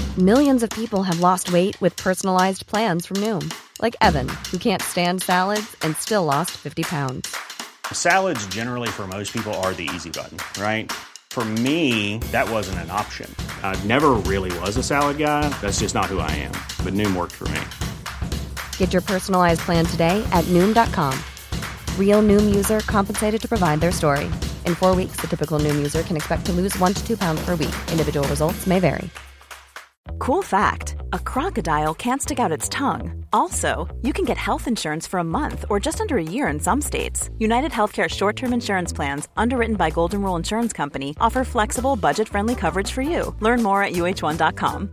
Millions of people have lost weight with personalized plans from Noom. Like Evan, who can't stand salads and still lost 50 pounds. Salads generally for most people are the easy button, right? For me, that wasn't an option. I never really was a salad guy. That's just not who I am. But Noom worked for me. Get your personalized plan today at Noom.com. Real Noom user compensated to provide their story. In 4 weeks, the typical Noom user can expect to lose 1 to 2 pounds per week. Individual results may vary. Cool fact, a crocodile can't stick out its tongue. Also, you can get health insurance for a month or just under a year in some states. United Healthcare short-term insurance plans, underwritten by Golden Rule Insurance Company, offer flexible, budget-friendly coverage for you. Learn more at uh1.com.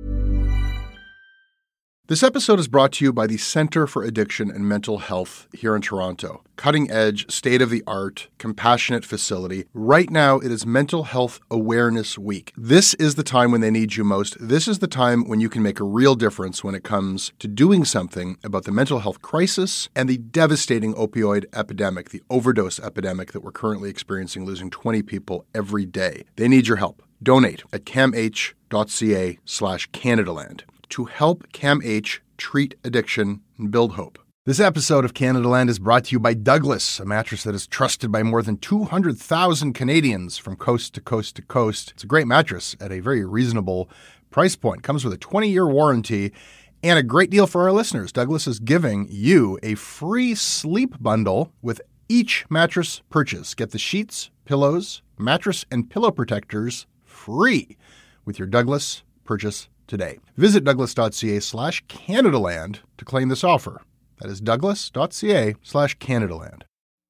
This episode is brought to you by the Center for Addiction and Mental Health here in Toronto. Cutting-edge, state-of-the-art, compassionate facility. Right now, it is Mental Health Awareness Week. This is the time when they need you most. This is the time when you can make a real difference when it comes to doing something about the mental health crisis and the devastating opioid epidemic, the overdose epidemic that we're currently experiencing, losing 20 people every day. They need your help. Donate at camh.ca/Canadaland. to help CAMH treat addiction and build hope. This episode of Canadaland is brought to you by Douglas, a mattress that is trusted by more than 200,000 Canadians from coast to coast to coast. It's a great mattress at a very reasonable price point. Comes with a 20-year warranty and a great deal for our listeners. Douglas is giving you a free sleep bundle with each mattress purchase. Get the sheets, pillows, mattress, and pillow protectors free with your Douglas purchase today. Visit douglas.ca/Canadaland to claim this offer. That is douglas.ca/Canadaland.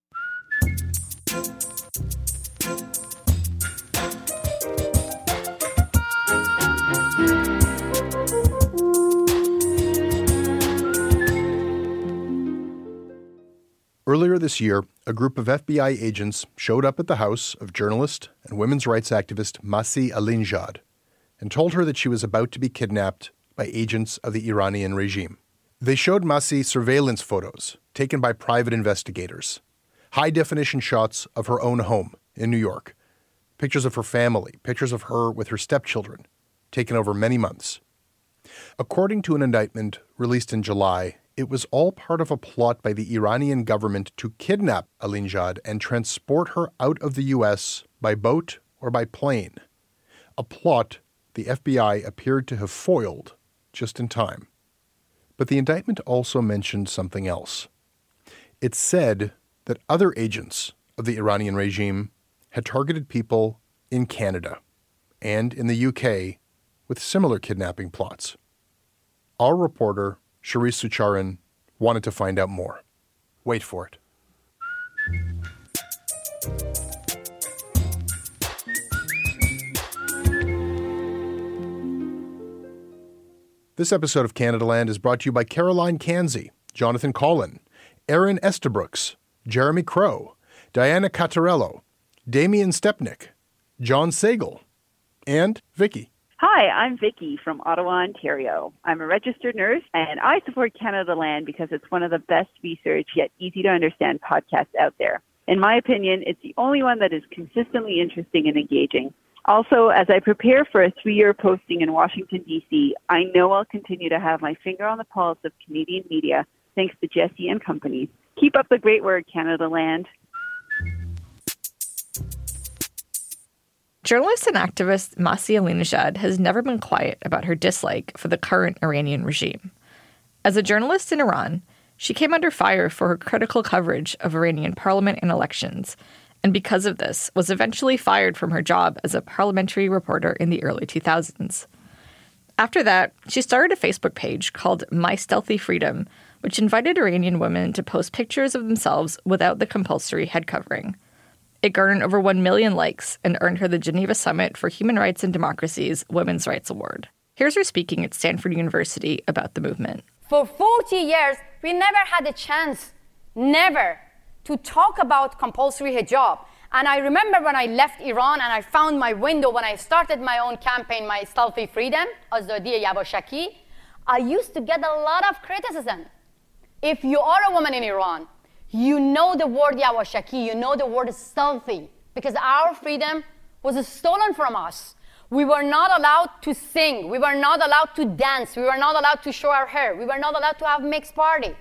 Earlier this year, a group of FBI agents showed up at the house of journalist and women's rights activist Masih Alinejad and told her that she was about to be kidnapped by agents of the Iranian regime. They showed Masih surveillance photos taken by private investigators, high-definition shots of her own home in New York, pictures of her family, pictures of her with her stepchildren, taken over many months. According to an indictment released in July, it was all part of a plot by the Iranian government to kidnap Alinejad and transport her out of the U.S. by boat or by plane, a plot the FBI appeared to have foiled just in time. But the indictment also mentioned something else. It said that other agents of the Iranian regime had targeted people in Canada and in the UK with similar kidnapping plots. Our reporter, Charisse Sucharan, wanted to find out more. Wait for it. This episode of Canadaland is brought to you by Caroline Kanzi, Jonathan Collin, Aaron Estabrooks, Jeremy Crow, Diana Cattarello, Damian Stepnick, John Sagal, and Vicky. Hi, I'm Vicky from Ottawa, Ontario. I'm a registered nurse, and I support Canadaland because it's one of the best research yet easy to understand podcasts out there. In my opinion, it's the only one that is consistently interesting and engaging. Also, as I prepare for a 3-year posting in Washington, D.C., I know I'll continue to have my finger on the pulse of Canadian media, thanks to Jesse and company. Keep up the great work, Canadaland. Journalist and activist Masih Alinejad has never been quiet about her dislike for the current Iranian regime. As a journalist in Iran, she came under fire for her critical coverage of Iranian parliament and elections, and because of this, was eventually fired from her job as a parliamentary reporter in the early 2000s. After that, she started a Facebook page called My Stealthy Freedom, which invited Iranian women to post pictures of themselves without the compulsory head covering. It garnered over 1 million likes and earned her the Geneva Summit for Human Rights and Democracy's Women's Rights Award. Here's her speaking at Stanford University about the movement. For 40 years, we never had a chance, never, to talk about compulsory hijab. And I remember when I left Iran and I found my window when I started my own campaign, My Stealthy Freedom, Azadiye Yavashaki, I used to get a lot of criticism. If you are a woman in Iran, you know the word Yavashaki, you know the word stealthy, because our freedom was stolen from us. We were not allowed to sing. We were not allowed to dance. We were not allowed to show our hair. We were not allowed to have mixed party.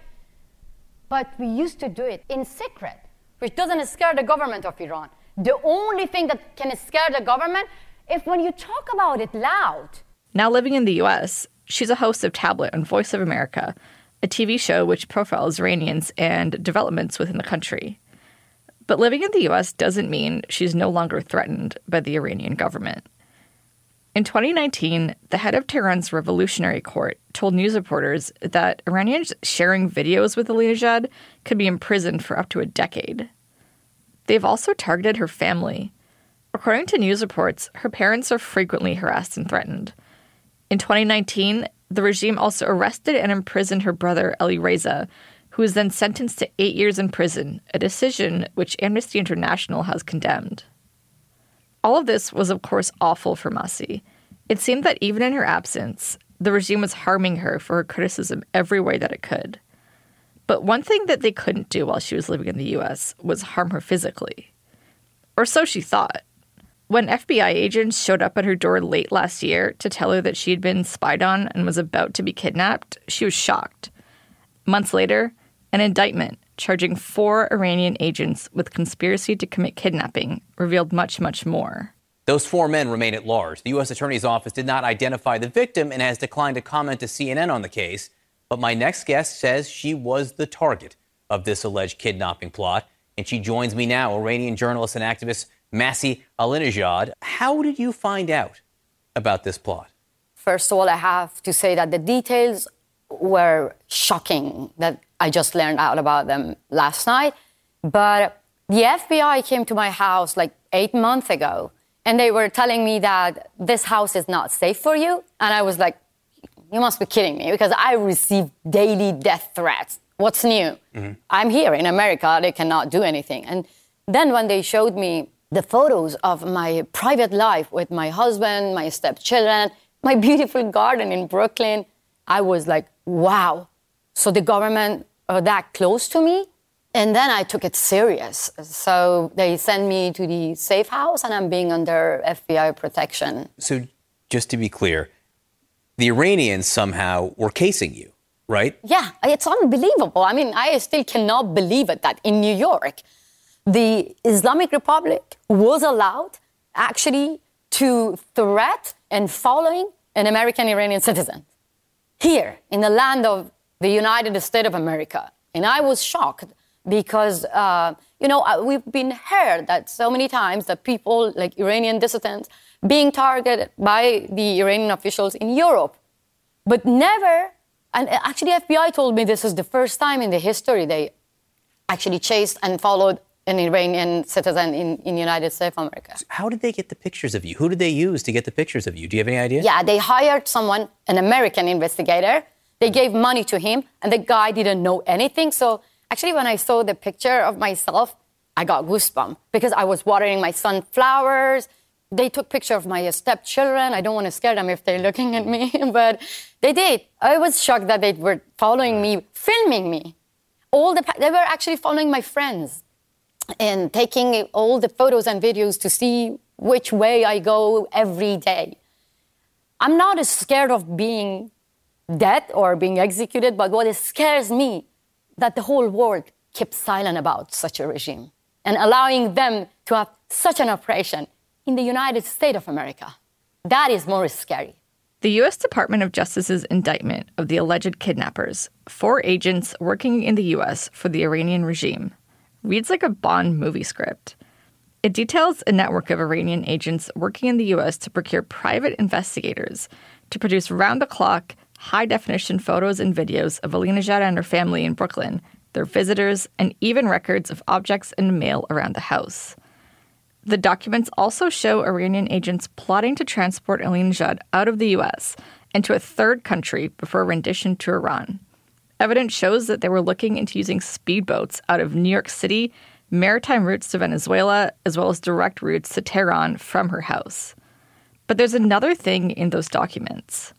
But we used to do it in secret, which doesn't scare the government of Iran. The only thing that can scare the government is when you talk about it loud. Now living in the U.S., she's a host of Tablet on Voice of America, a TV show which profiles Iranians and developments within the country. But living in the U.S. doesn't mean she's no longer threatened by the Iranian government. In 2019, the head of Tehran's Revolutionary Court told news reporters that Iranians sharing videos with Ahmadinejad could be imprisoned for up to a decade. They've also targeted her family. According to news reports, her parents are frequently harassed and threatened. In 2019, the regime also arrested and imprisoned her brother, Ali Reza, who was then sentenced to 8 years in prison, a decision which Amnesty International has condemned. All of this was, of course, awful for Masih. It seemed that even in her absence, the regime was harming her for her criticism every way that it could. But one thing that they couldn't do while she was living in the U.S. was harm her physically. Or so she thought. When FBI agents showed up at her door late last year to tell her that she had been spied on and was about to be kidnapped, she was shocked. Months later, an indictment charging 4 Iranian agents with conspiracy to commit kidnapping revealed much, much more. Those 4 men remain at large. The U.S. Attorney's Office did not identify the victim and has declined to comment to CNN on the case. But my next guest says she was the target of this alleged kidnapping plot. And she joins me now, Iranian journalist and activist Masih Alinejad. How did you find out about this plot? First of all, I have to say that the details were shocking, that I just learned out about them last night. But the FBI came to my house like 8 months ago, and they were telling me that this house is not safe for you. And I was like, you must be kidding me, because I receive daily death threats. What's new? Mm-hmm. I'm here in America. They cannot do anything. And then when they showed me the photos of my private life with my husband, my stepchildren, my beautiful garden in Brooklyn, I was like, wow. So the government are that close to me? And then I took it serious. So they sent me to the safe house, and I'm being under FBI protection. So just to be clear, the Iranians somehow were casing you, right? Yeah, it's unbelievable. I mean, I still cannot believe it that in New York, the Islamic Republic was allowed actually to threat and following an American Iranian citizen here in the land of the United States of America. And I was shocked because, we've been heard that so many times that people like Iranian dissidents being targeted by the Iranian officials in Europe, but never, and actually FBI told me this is the first time in the history they actually chased and followed an Iranian citizen in the United States of America. How did they get the pictures of you? Who did they use to get the pictures of you? Do you have any idea? Yeah, they hired someone, an American investigator. They gave money to him, and the guy didn't know anything. So actually, when I saw the picture of myself, I got goosebumps because I was watering my sunflowers. They took picture of my stepchildren. I don't want to scare them if they're looking at me, but they did. I was shocked that they were following me, filming me. They were actually following my friends and taking all the photos and videos to see which way I go every day. I'm not as scared of being dead or being executed, but what scares me that the whole world keeps silent about such a regime and allowing them to have such an operation in the United States of America. That is more scary. The U.S. Department of Justice's indictment of the alleged kidnappers, 4 agents working in the U.S. for the Iranian regime, reads like a Bond movie script. It details a network of Iranian agents working in the U.S. to procure private investigators to produce round-the-clock, high-definition photos and videos of Ahmadinejad and her family in Brooklyn, their visitors, and even records of objects and mail around the house. The documents also show Iranian agents plotting to transport Ahmadinejad out of the U.S. and to a third country before rendition to Iran. Evidence shows that they were looking into using speedboats out of New York City, maritime routes to Venezuela, as well as direct routes to Tehran from her house. But there's another thing in those documents.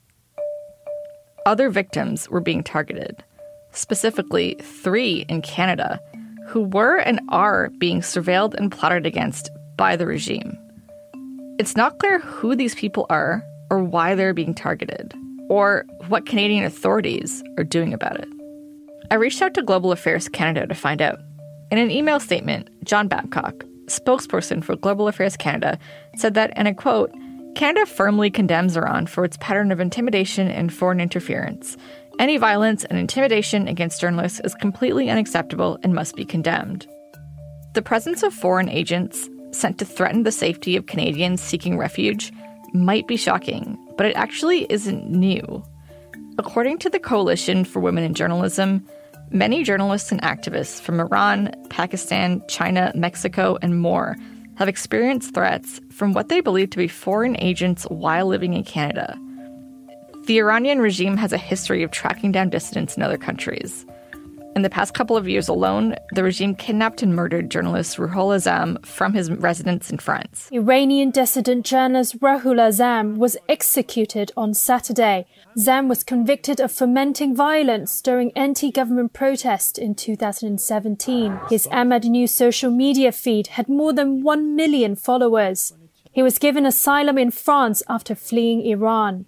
Other victims were being targeted, specifically 3 in Canada, who were and are being surveilled and plotted against by the regime. it's not clear who these people are or why they're being targeted, or what Canadian authorities are doing about it. I reached out to Global Affairs Canada to find out. In an email statement, John Babcock, spokesperson for Global Affairs Canada, said that, and I quote, "Canada firmly condemns Iran for its pattern of intimidation and foreign interference. Any violence and intimidation against journalists is completely unacceptable and must be condemned." The presence of foreign agents sent to threaten the safety of Canadians seeking refuge might be shocking, but it actually isn't new. According to the Coalition for Women in Journalism, many journalists and activists from Iran, Pakistan, China, Mexico, and more have experienced threats from what they believe to be foreign agents while living in Canada. The Iranian regime has a history of tracking down dissidents in other countries. In the past couple of years alone, the regime kidnapped and murdered journalist Ruhollah Azam from his residence in France. Iranian dissident journalist Ruhollah Azam was executed on Saturday. Azam was convicted of fomenting violence during anti-government protests in 2017. His Ahmad News social media feed had more than 1 million followers. He was given asylum in France after fleeing Iran.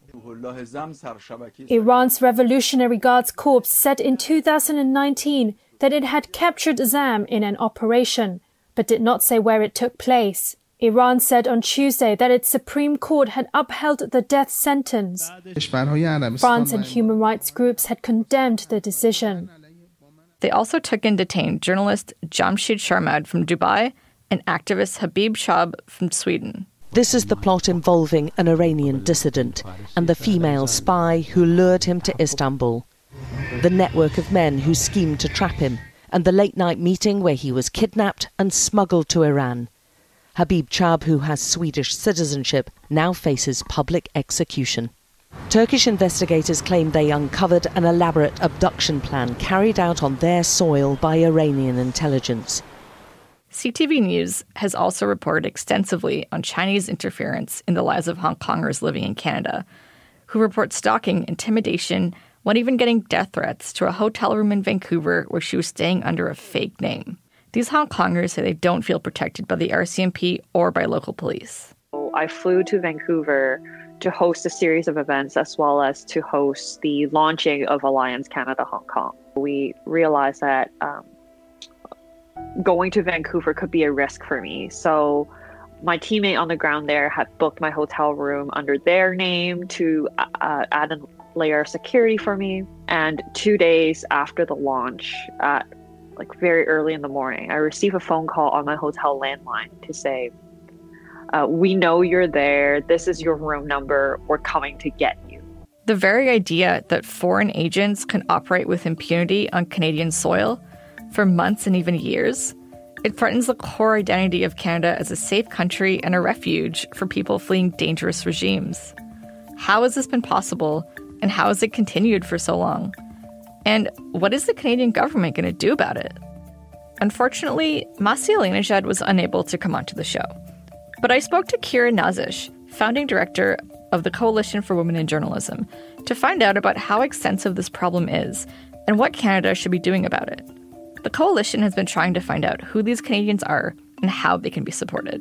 Iran's Revolutionary Guards Corps said in 2019 that it had captured Azam in an operation, but did not say where it took place. Iran said on Tuesday that its Supreme Court had upheld the death sentence. France and human rights groups had condemned the decision. They also took and detained journalist Jamshid Sharmad from Dubai and activist Habib Shab from Sweden. This is the plot involving an Iranian dissident and the female spy who lured him to Istanbul, the network of men who schemed to trap him, and the late-night meeting where he was kidnapped and smuggled to Iran. Habib Shab, who has Swedish citizenship, now faces public execution. Turkish investigators claim they uncovered an elaborate abduction plan carried out on their soil by Iranian intelligence. CTV News has also reported extensively on Chinese interference in the lives of Hong Kongers living in Canada, who report stalking, intimidation, one even getting death threats to a hotel room in Vancouver where she was staying under a fake name. These Hong Kongers say they don't feel protected by the RCMP or by local police. I flew to Vancouver to host a series of events as well as to host the launching of Alliance Canada Hong Kong. We realized that going to Vancouver could be a risk for me. So my teammate on the ground there had booked my hotel room under their name to add a layer of security for me. And 2 days after the launch, at very early in the morning, I received a phone call on my hotel landline to say, "We know you're there. This is your room number. We're coming to get you." The very idea that foreign agents can operate with impunity on Canadian soil for months and even years, it threatens the core identity of Canada as a safe country and a refuge for people fleeing dangerous regimes. How has this been possible, and how has it continued for so long? And what is the Canadian government going to do about it? Unfortunately, Masih Alinejad was unable to come onto the show. But I spoke to Kira Nazish, founding director of the Coalition for Women in Journalism, to find out about how extensive this problem is and what Canada should be doing about it. The Coalition has been trying to find out who these Canadians are and how they can be supported.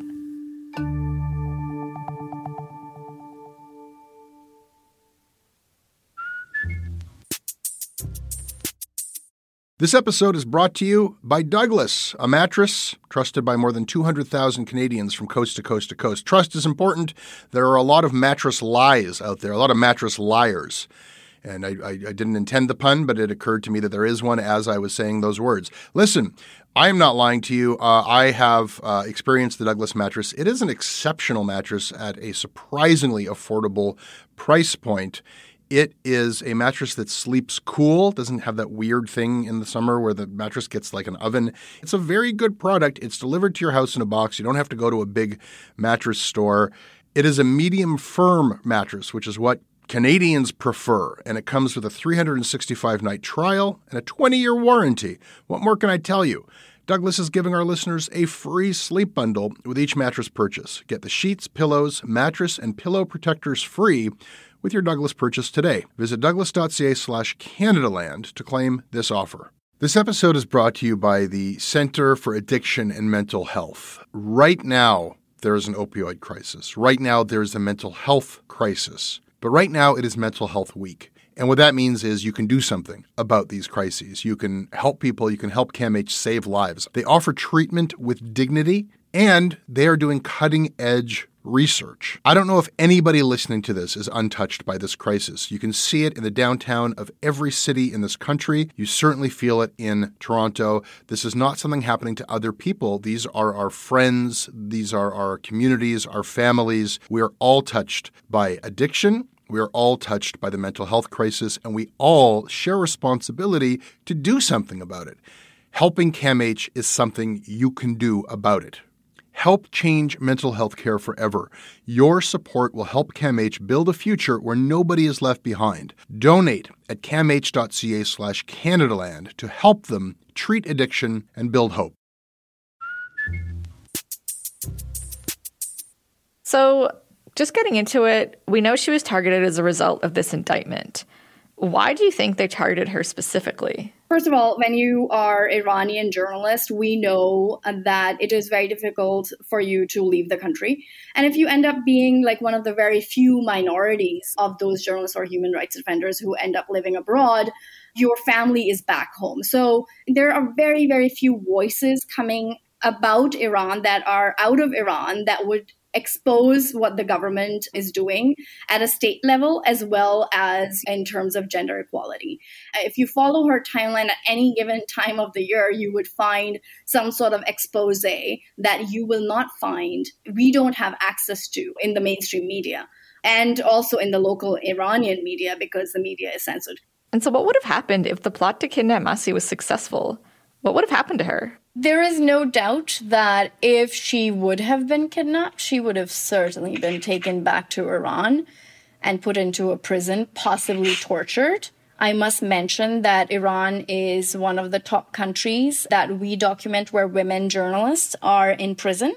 This episode is brought to you by Douglas, a mattress trusted by more than 200,000 Canadians from coast to coast to coast. Trust is important. There are a lot of mattress lies out there, a lot of mattress liars. And I didn't intend the pun, but it occurred to me that there is one as I was saying those words. Listen, I am not lying to you. I have experienced the Douglas mattress. It is an exceptional mattress at a surprisingly affordable price point. It is a mattress that sleeps cool, doesn't have that weird thing in the summer where the mattress gets like an oven. It's a very good product. It's delivered to your house in a box. You don't have to go to a big mattress store. It is a medium firm mattress, which is what Canadians prefer, and it comes with a 365-night trial and a 20-year warranty. What more can I tell you? Douglas is giving our listeners a free sleep bundle with each mattress purchase. Get the sheets, pillows, mattress, and pillow protectors free with your Douglas purchase today. Visit douglas.ca/Canadaland to claim this offer. This episode is brought to you by the Center for Addiction and Mental Health. Right now, there is an opioid crisis. Right now, there is a mental health crisis. But right now, it is Mental Health Week. And what that means is you can do something about these crises. You can help people. You can help CAMH save lives. They offer treatment with dignity, and they are doing cutting-edge research. I don't know if anybody listening to this is untouched by this crisis. You can see it in the downtown of every city in this country. You certainly feel it in Toronto. This is not something happening to other people. These are our friends. These are our communities, our families. We are all touched by addiction. We are all touched by the mental health crisis, and we all share responsibility to do something about it. Helping CAMH is something you can do about it. Help change mental health care forever. Your support will help CAMH build a future where nobody is left behind. Donate at camh.ca/Canadaland to help them treat addiction and build hope. So, just getting into it, we know she was targeted as a result of this indictment. Why do you think they targeted her specifically? First of all, when you are Iranian journalist, we know that it is very difficult for you to leave the country. And if you end up being like one of the very few minorities of those journalists or human rights defenders who end up living abroad, your family is back home. So there are very, very few voices coming about Iran that are out of Iran that would expose what the government is doing at a state level as well as in terms of gender equality. If you follow her timeline at any given time of the year, you would find some sort of expose that you will not find, we don't have access to in the mainstream media and also in the local Iranian media because the media is censored. And so what would have happened if the plot to kidnap Masih was successful? What would have happened to her? There is no doubt that if she would have been kidnapped, she would have certainly been taken back to Iran and put into a prison, possibly tortured. I must mention that Iran is one of the top countries that we document where women journalists are in prison.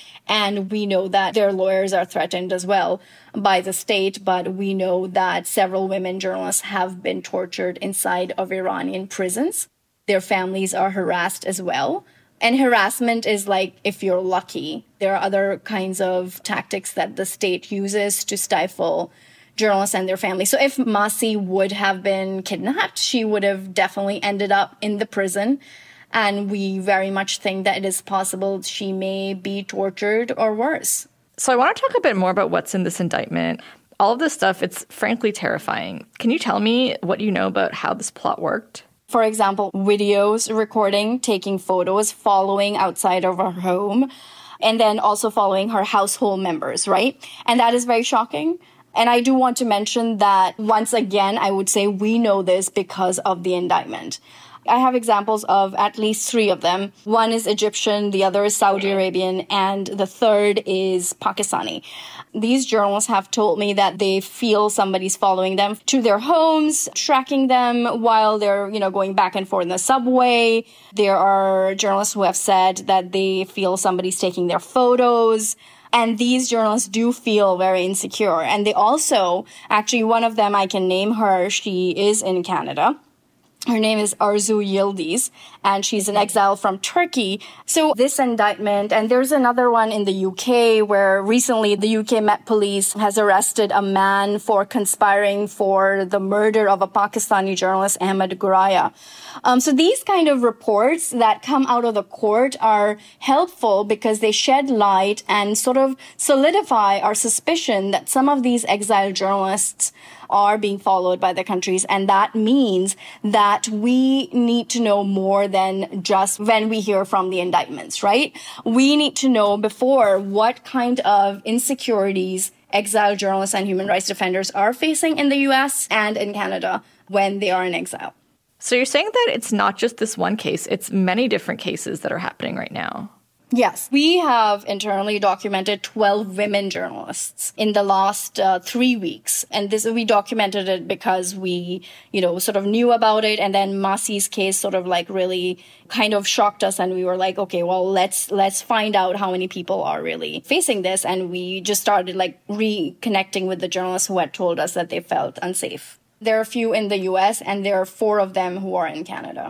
And we know that their lawyers are threatened as well by the state, but we know that several women journalists have been tortured inside of Iranian prisons. Their families are harassed as well. And harassment is like, if you're lucky, there are other kinds of tactics that the state uses to stifle journalists and their families. So if Masih would have been kidnapped, she would have definitely ended up in the prison. And we very much think that it is possible she may be tortured or worse. So I want to talk a bit more about what's in this indictment. All of this stuff, it's frankly terrifying. Can you tell me what you know about how this plot worked? For example, videos recording, taking photos, following outside of her home, and then also following her household members, right? And that is very shocking. And I do want to mention that once again, I would say we know this because of the indictment. I have examples of at least 3 of them. One is Egyptian, the other is Saudi Arabian, and the third is Pakistani. These journalists have told me that they feel somebody's following them to their homes, tracking them while they're, going back and forth in the subway. There are journalists who have said that they feel somebody's taking their photos. And these journalists do feel very insecure. And they also, actually, one of them, I can name her, she is in Canada. Her name is Arzu Yildiz, and she's an exile from Turkey. So this indictment, and there's another one in the UK where recently the UK Met Police has arrested a man for conspiring for the murder of a Pakistani journalist, Ahmed Guraya. So these kind of reports that come out of the court are helpful because they shed light and sort of solidify our suspicion that some of these exiled journalists are being followed by the countries. And that means that we need to know more than just when we hear from the indictments, right? We need to know before what kind of insecurities exiled journalists and human rights defenders are facing in the US and in Canada when they are in exile. So you're saying that it's not just this one case, it's many different cases that are happening right now. Yes, we have internally documented 12 women journalists in the last 3 weeks. And we documented it because we, sort of knew about it. And then Masih's case sort of like really kind of shocked us. And we were like, okay, well, let's find out how many people are really facing this. And we just started like reconnecting with the journalists who had told us that they felt unsafe. There are a few in the US and there are 4 of them who are in Canada.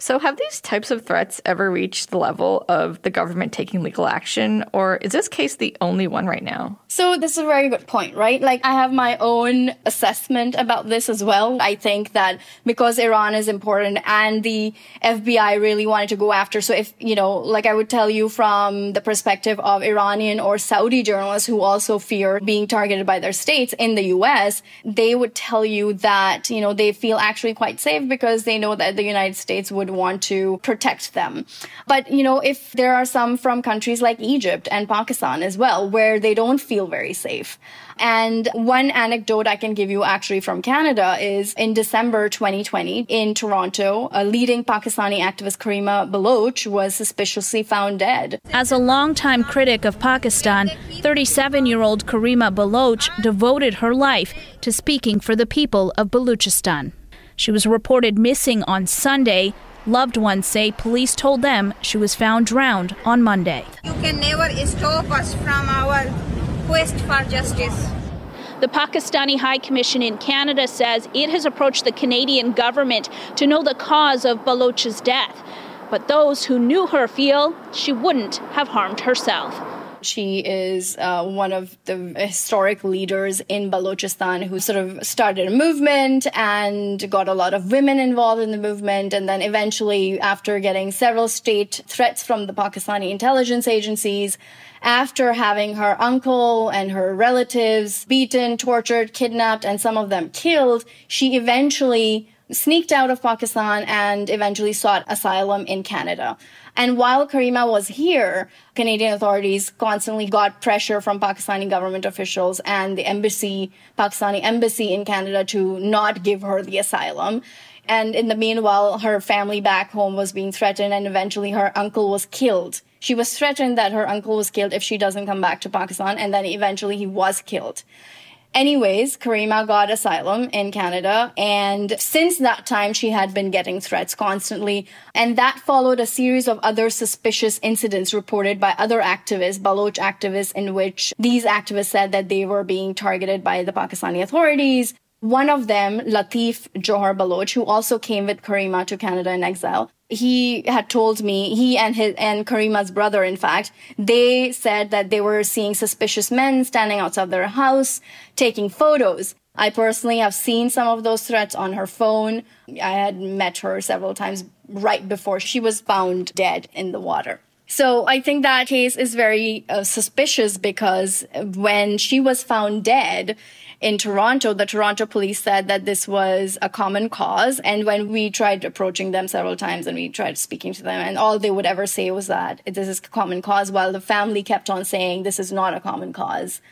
So have these types of threats ever reached the level of the government taking legal action, or is this case the only one right now? So this is a very good point, right? Like, I have my own assessment about this as well. I think that because Iran is important and the FBI really wanted to go after, so if, like I would tell you from the perspective of Iranian or Saudi journalists who also fear being targeted by their states in the US, they would tell you that, they feel actually quite safe because they know that the United States would want to protect them. But, if there are some from countries like Egypt and Pakistan as well, where they don't feel very safe. And one anecdote I can give you actually from Canada is in December 2020 in Toronto, a leading Pakistani activist, Karima Baloch, was suspiciously found dead. As a longtime critic of Pakistan, 37-year-old Karima Baloch devoted her life to speaking for the people of Baluchistan. She was reported missing on Sunday. Loved ones say police told them she was found drowned on Monday. You can never stop us from our quest for justice. The Pakistani High Commission in Canada says it has approached the Canadian government to know the cause of Baloch's death. But those who knew her feel she wouldn't have harmed herself. She is one of the historic leaders in Balochistan who sort of started a movement and got a lot of women involved in the movement. And then eventually, after getting several state threats from the Pakistani intelligence agencies, after having her uncle and her relatives beaten, tortured, kidnapped, and some of them killed, she eventually sneaked out of Pakistan and eventually sought asylum in Canada. And while Karima was here, Canadian authorities constantly got pressure from Pakistani government officials and the Pakistani embassy in Canada to not give her the asylum. And in the meanwhile, her family back home was being threatened, and eventually her uncle was killed. She was threatened that her uncle was killed if she doesn't come back to Pakistan, and then eventually he was killed. Anyways, Karima got asylum in Canada, and since that time, she had been getting threats constantly. And that followed a series of other suspicious incidents reported by other activists, Baloch activists, in which these activists said that they were being targeted by the Pakistani authorities. One of them, Latif Johar Baloch, who also came with Karima to Canada in exile, he had told me, he and Karima's brother, in fact, they said that they were seeing suspicious men standing outside their house, taking photos. I personally have seen some of those threats on her phone. I had met her several times right before she was found dead in the water. So I think that case is very suspicious because when she was found dead in Toronto, the Toronto police said that this was a common cause. And when we tried approaching them several times and we tried speaking to them, and all they would ever say was that this is a common cause, while the family kept on saying this is not a common cause.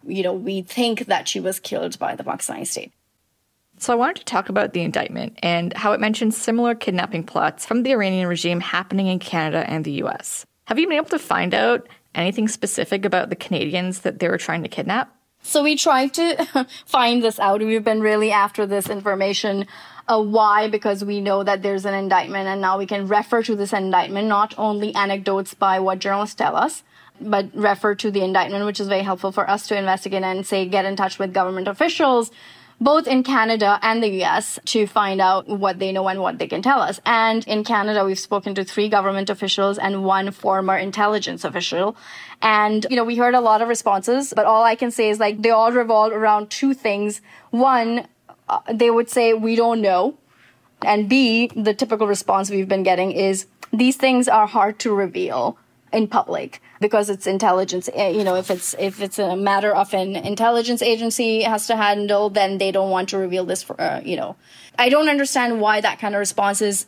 We think that she was killed by the Pakistani state. So I wanted to talk about the indictment and how it mentions similar kidnapping plots from the Iranian regime happening in Canada and the US. Have you been able to find out anything specific about the Canadians that they were trying to kidnap? So we tried to find this out. We've been really after this information. Why? Because we know that there's an indictment, and now we can refer to this indictment, not only anecdotes by what journalists tell us, but refer to the indictment, which is very helpful for us to investigate and get in touch with government officials, both in Canada and the US, to find out what they know and what they can tell us. And in Canada, we've spoken to 3 government officials and 1 former intelligence official. And, we heard a lot of responses, but all I can say is they all revolve around 2 things. One, they would say, we don't know. And B, the typical response we've been getting is, these things are hard to reveal in public because it's intelligence. If it's a matter of an intelligence agency has to handle, then they don't want to reveal this for, I don't understand why that kind of response is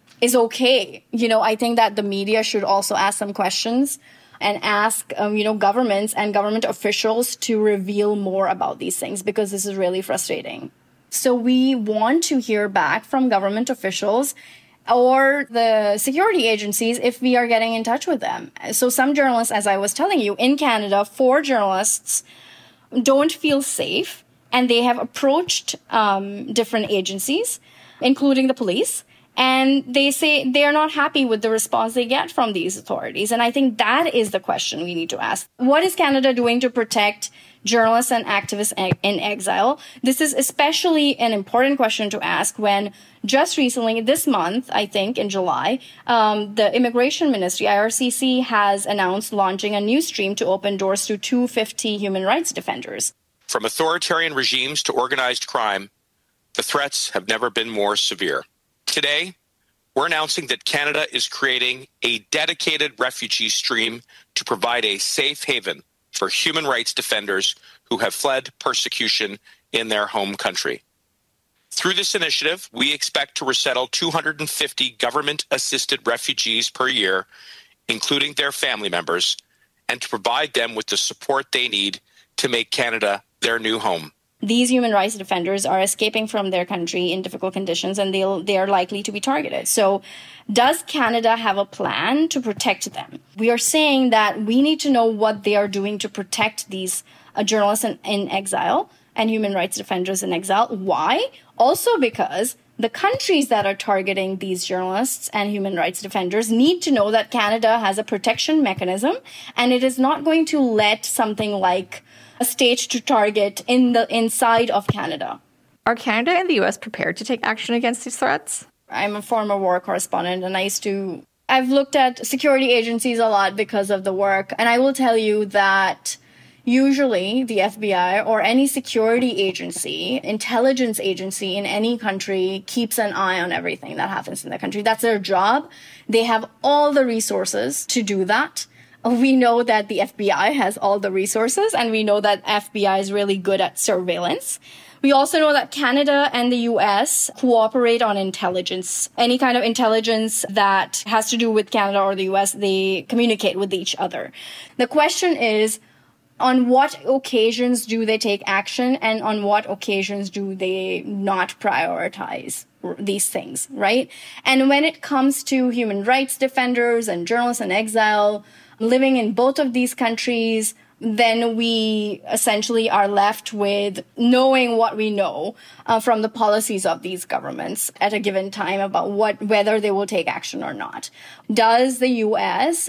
okay. I think that the media should also ask some questions and ask, governments and government officials to reveal more about these things, because this is really frustrating. So we want to hear back from government officials or the security agencies if we are getting in touch with them. So some journalists, as I was telling you, in Canada, 4 journalists don't feel safe, and they have approached different agencies, including the police, and they say they're not happy with the response they get from these authorities. And I think that is the question we need to ask. What is Canada doing to protect journalists and activists in exile. This is especially an important question to ask when just recently, this month, I think in July, the Immigration Ministry, IRCC, has announced launching a new stream to open doors to 250 human rights defenders. From authoritarian regimes to organized crime, the threats have never been more severe. Today, we're announcing that Canada is creating a dedicated refugee stream to provide a safe haven for human rights defenders who have fled persecution in their home country. Through this initiative, we expect to resettle 250 government-assisted refugees per year, including their family members, and to provide them with the support they need to make Canada their new home. These human rights defenders are escaping from their country in difficult conditions, and they are likely to be targeted. So does Canada have a plan to protect them? We are saying that we need to know what they are doing to protect these journalists in exile and human rights defenders in exile. Why? Also because the countries that are targeting these journalists and human rights defenders need to know that Canada has a protection mechanism, and it is not going to let something like a state to target in the inside of Canada. Are Canada and the U.S. prepared to take action against these threats? I'm a former war correspondent, and I've looked at security agencies a lot because of the work, and I will tell you that usually the FBI or any security agency, intelligence agency in any country keeps an eye on everything that happens in the country. That's their job. They have all the resources to do that. We know that the FBI has all the resources, and we know that FBI is really good at surveillance. We also know that Canada and the US cooperate on intelligence. Any kind of intelligence that has to do with Canada or the US, they communicate with each other. The question is, on what occasions do they take action, and on what occasions do they not prioritize these things, right? And when it comes to human rights defenders and journalists in exile living in both of these countries, then we essentially are left with knowing what we know from the policies of these governments at a given time about whether they will take action or not. Does the U.S.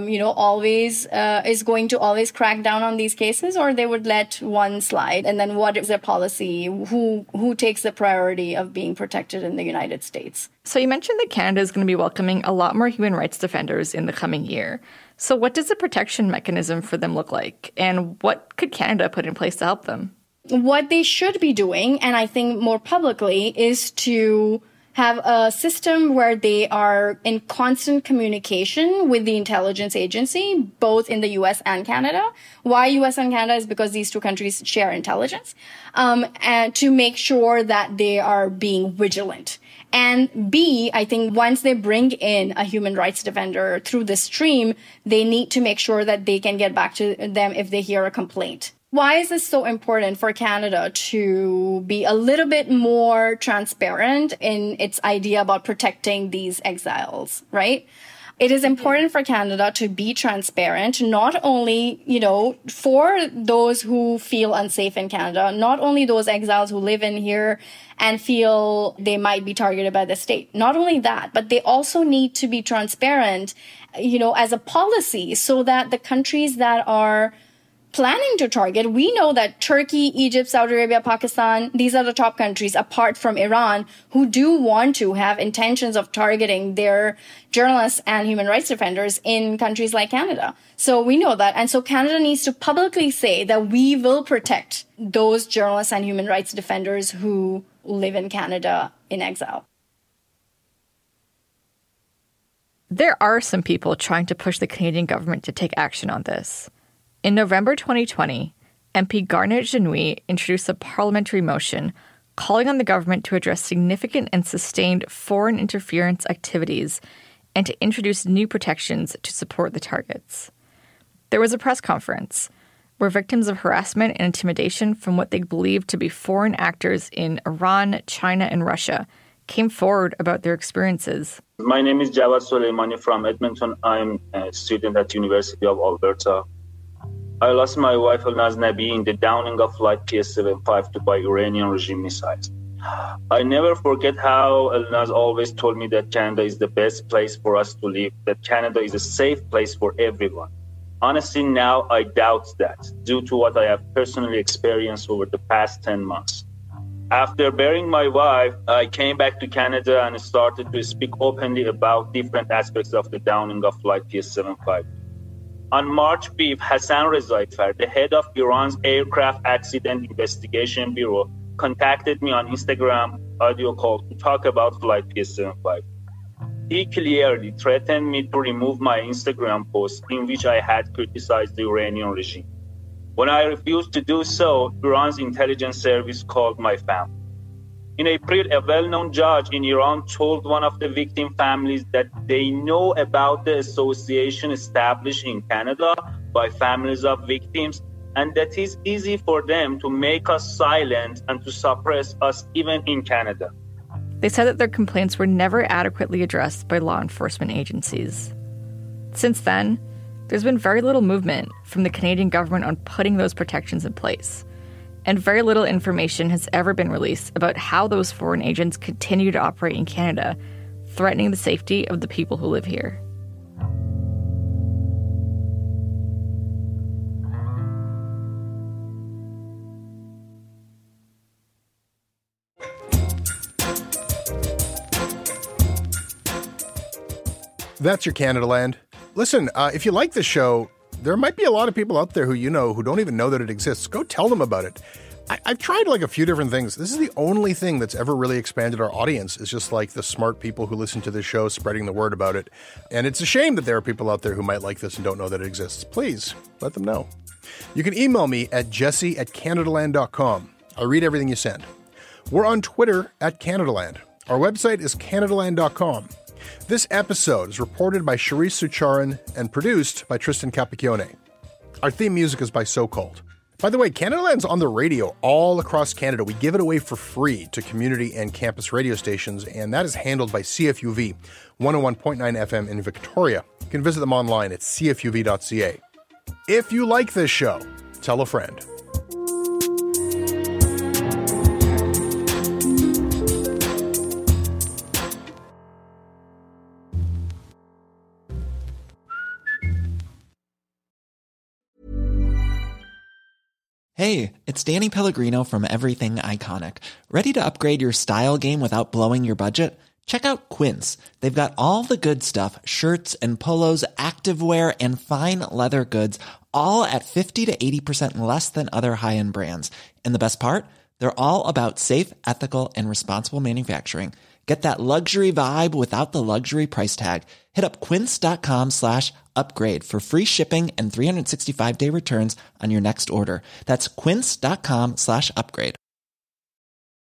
Always is going to always crack down on these cases, or they would let one slide? And then what is their policy? Who takes the priority of being protected in the United States? So you mentioned that Canada is going to be welcoming a lot more human rights defenders in the coming year. So what does the protection mechanism for them look like? And what could Canada put in place to help them? What they should be doing, and I think more publicly, is to have a system where they are in constant communication with the intelligence agency, both in the U.S. and Canada. Why U.S. and Canada is because these two countries share intelligence, and to make sure that they are being vigilant. And B, I think once they bring in a human rights defender through the stream, they need to make sure that they can get back to them if they hear a complaint. Why is this so important for Canada to be a little bit more transparent in its idea about protecting these exiles, right? It is important for Canada to be transparent, not only, for those who feel unsafe in Canada, not only those exiles who live in here and feel they might be targeted by the state. Not only that, but they also need to be transparent, as a policy so that the countries that are planning to target, we know that Turkey, Egypt, Saudi Arabia, Pakistan, these are the top countries apart from Iran who do want to have intentions of targeting their journalists and human rights defenders in countries like Canada. So we know that. And so Canada needs to publicly say that we will protect those journalists and human rights defenders who live in Canada in exile. There are some people trying to push the Canadian government to take action on this. In November 2020, MP Garnet Genouille introduced a parliamentary motion calling on the government to address significant and sustained foreign interference activities and to introduce new protections to support the targets. There was a press conference where victims of harassment and intimidation from what they believed to be foreign actors in Iran, China, and Russia came forward about their experiences. My name is Jawad Soleimani from Edmonton. I'm a student at University of Alberta. I lost my wife Elnaz Nabi in the downing of flight PS-75 by Iranian regime missiles. I never forget how Elnaz always told me that Canada is the best place for us to live, that Canada is a safe place for everyone. Honestly, now I doubt that due to what I have personally experienced over the past 10 months. After burying my wife, I came back to Canada and started to speak openly about different aspects of the downing of Flight PS75. On March 5th, Hassan Rezaeifar, the head of Iran's Aircraft Accident Investigation Bureau, contacted me on Instagram audio call to talk about Flight PS75. He clearly threatened me to remove my Instagram post in which I had criticized the Iranian regime. When I refused to do so, Iran's intelligence service called my family. In April, a well-known judge in Iran told one of the victim families that they know about the association established in Canada by families of victims and that it's easy for them to make us silent and to suppress us even in Canada. They said that their complaints were never adequately addressed by law enforcement agencies. Since then, there's been very little movement from the Canadian government on putting those protections in place, and very little information has ever been released about how those foreign agents continue to operate in Canada, threatening the safety of the people who live here. That's your Canada Land. Listen, if you like this show, there might be a lot of people out there who you know who don't even know that it exists. Go tell them about it. I've tried like a few different things. This is the only thing that's ever really expanded our audience. It's just like the smart people who listen to this show spreading the word about it. And it's a shame that there are people out there who might like this and don't know that it exists. Please let them know. You can email me at jesse@canadaland.com. I'll read everything you send. We're on Twitter @CanadaLand. Our website is canadaland.com. This episode is reported by Sharice Sucharan and produced by Tristan Capacchione. Our theme music is by So Cold. By the way, Canadaland's on the radio all across Canada. We give it away for free to community and campus radio stations, and that is handled by CFUV 101.9 FM in Victoria. You can visit them online at cfuv.ca. If you like this show, tell a friend. Hey, it's Danny Pellegrino from Everything Iconic. Ready to upgrade your style game without blowing your budget? Check out Quince. They've got all the good stuff, shirts and polos, activewear, and fine leather goods, all at 50 to 80% less than other high-end brands. And the best part? They're all about safe, ethical, and responsible manufacturing. Get that luxury vibe without the luxury price tag. Hit up quince.com/upgrade for free shipping and 365-day returns on your next order. That's quince.com/upgrade.